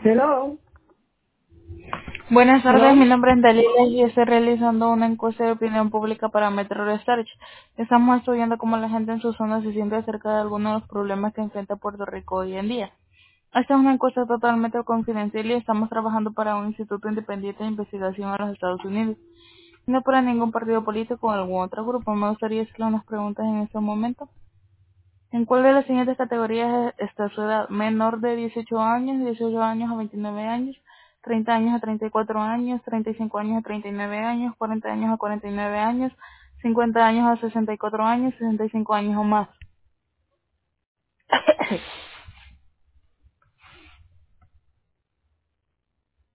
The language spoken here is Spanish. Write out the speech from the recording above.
Hello, Buenas tardes, mi hello. nombre es Dalila y estoy realizando una encuesta de opinión pública para Metro Research. Estamos estudiando cómo la gente en su zona se siente acerca de algunos de los problemas que enfrenta Puerto Rico hoy en día. Esta es una encuesta totalmente confidencial y estamos trabajando para un instituto independiente de investigación en los Estados Unidos. No para ningún partido político o algún otro grupo. Me gustaría hacerle unas preguntas en este momento. ¿En cuál de las siguientes categorías está su edad? Menor de 18 años, 18 años a 29 años, 30 años a 34 años, 35 años a 39 años, 40 años a 49 años, 50 años a 64 años, 65 años o más.